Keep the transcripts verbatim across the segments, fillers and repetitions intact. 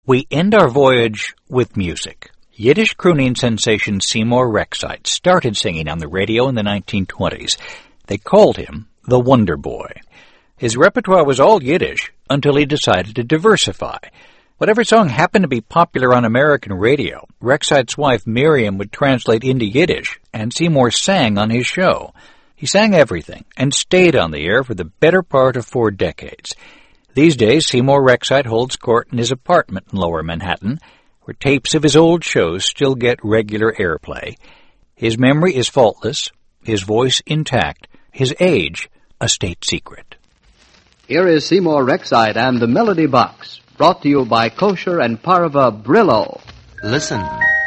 We end our voyage with music. Yiddish crooning sensation Seymour Rexite started singing on the radio in the nineteen twenties. They called him the Wonder Boy. His repertoire was all Yiddish until he decided to diversify. Whatever song happened to be popular on American radio, Rexite's wife Miriam would translate into Yiddish, and Seymour sang on his show. He sang everything and stayed on the air for the better part of four decades. These days, Seymour Rexite holds court in his apartment in Lower Manhattan, where tapes of his old shows still get regular airplay. His memory is faultless, his voice intact, his age a state secret. Here is Seymour Rexite and the Melody Box, brought to you by Kosher and Parva Brillo. Listen.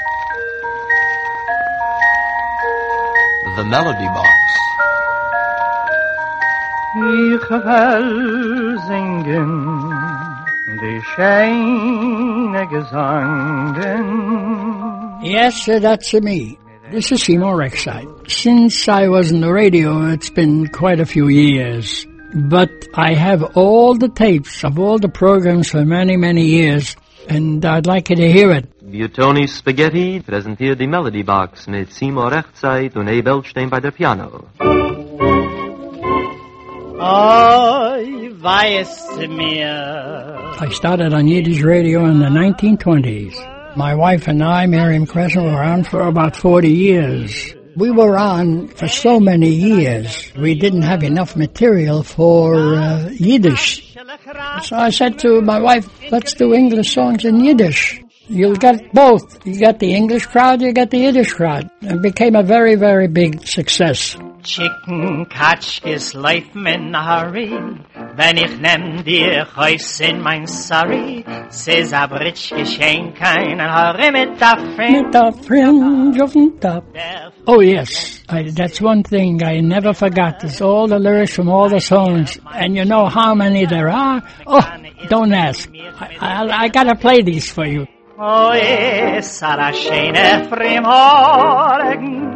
The Melody Box. Ich will singen die schöne Gesangen. Yes, sir, that's me. This is Seymour Rexite. Since I was in the radio, it's been quite a few years. But I have all the tapes of all the programs for many, many years, and I'd like you to hear it. Butoni Spaghetti präsentiert die Melody Box mit Seymour Rexite und Abe Elstein bei der Piano. Oi, weißt mir. I started on Yiddish radio in the nineteen twenties. My wife and I, Miriam Crescent, were on for about forty years. We were on for so many years. We didn't have enough material for uh, Yiddish. So I said to my wife, let's do English songs in Yiddish. You'll get both. You get the English crowd, you get the Yiddish crowd. It became a very, very big success. Chicken Katschkes laufen in a hurry. Wenn ich nehm dir Häus in mein Sorry, says a bridge geschehen kein hurry mit a fringe. Mit a fringe of the top. Oh yes, I, that's one thing I never forgot. It's all the lyrics from all the songs. And you know how many there are? Oh, don't ask. I, I, I gotta play these for you. Oh yes, a schöne Frühmorgen.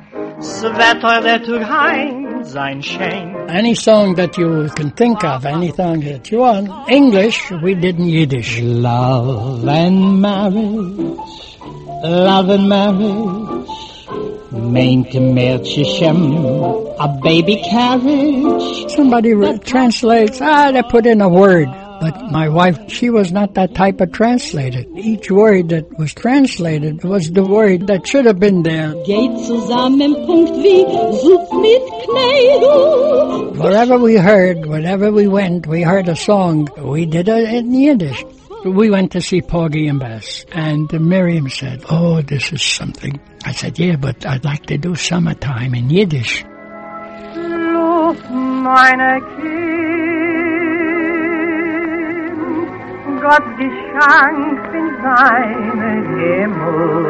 Any song that you can think of, any song that you want, English, we did in Yiddish. Love and marriage, love and marriage, meinte Mädchen, a baby carriage. Somebody re- translates, ah, they put in a word. But my wife, she was not that type of translator. Each word that was translated was the word that should have been there. Wherever we heard, wherever we went, we heard a song. We did it in Yiddish. We went to see Porgy and Bess, and Miriam said, oh, this is something. I said, yeah, but I'd like to do Summertime in Yiddish. Luft, meine Kind, Gott die Chance in seinem Himmel.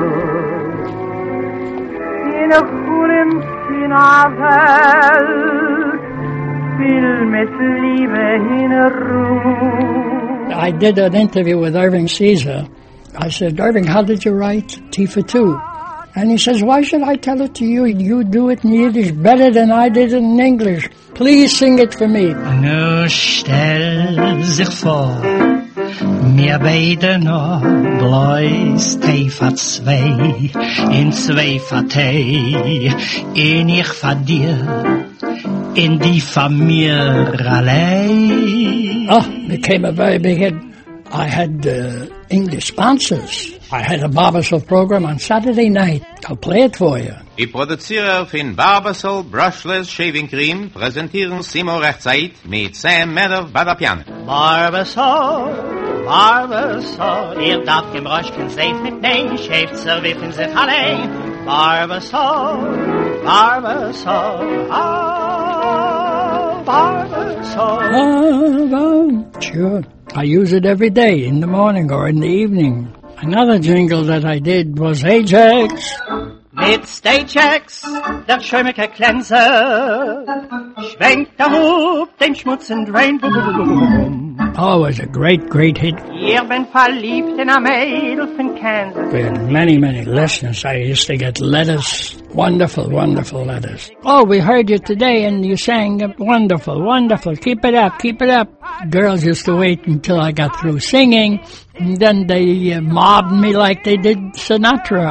In a Kulim, in a Welt, viel mit Liebe in a Ruhe. I did an interview with Irving Caesar. I said, Irving, how did you write Tea for Two? And he says, why should I tell it to you? You do it in Yiddish better than I did it in English. Please sing it for me. Nu stell sich vor, mir beide noch bloß Tee für zwei, in zwei für Tee, in ich für dir, in die für mir allein. Oh, became a very big hit. I had uh, English sponsors. I had a Barbasol program on Saturday night. I'll play it for you. Die Produzierer von Barbasol Brushless Shaving Cream präsentieren Seymour Rexite mit Sam Meadow bei der Piano. Barbasol, Barbasol, ihr darf im Röschken safe mitnehmen, schäft zerwiffen sich allein. Barbasol, Barbasol, ah, Barbasol. Ah, sure. I use it every day, in the morning or in the evening. Another jingle that I did was Ajax. Mit Stagex, der schäumige Cleanser, schwenkt der Hub den Schmutz und Rain. Oh, it was a great, great hit. Ich bin verliebt in a Mädel von Kansas. We had many, many listeners. I used to get letters, wonderful, wonderful letters. Oh, we heard you today and you sang wonderful, wonderful. Keep it up, keep it up. Girls used to wait until I got through singing, and then they uh, mobbed me like they did Sinatra.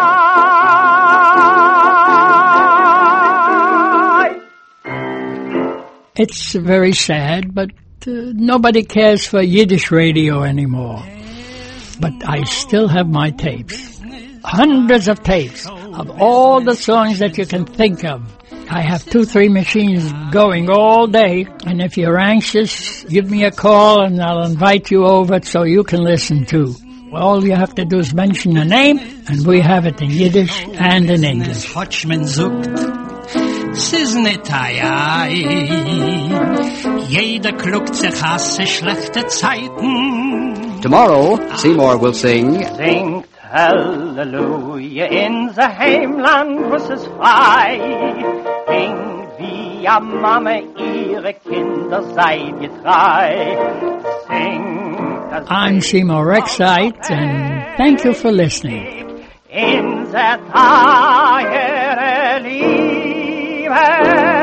It's very sad, but uh, nobody cares for Yiddish radio anymore. But I still have my tapes. Hundreds of tapes of all the songs that you can think of. I have two, three machines going all day, and if you're anxious, give me a call and I'll invite you over so you can listen too. All you have to do is mention a name, and we have it in Yiddish and in English. Siz nit ai, jeder klugt sich hasse schlechte Zeiten. Tomorrow, Seymour will sing Singt Halleluja in the Heimland, wo es frei. Singt wie a Mama ihre Kinder sei getreu. Singt I'm Seymour Rexite, and thank you for listening. in the Tage Liebe.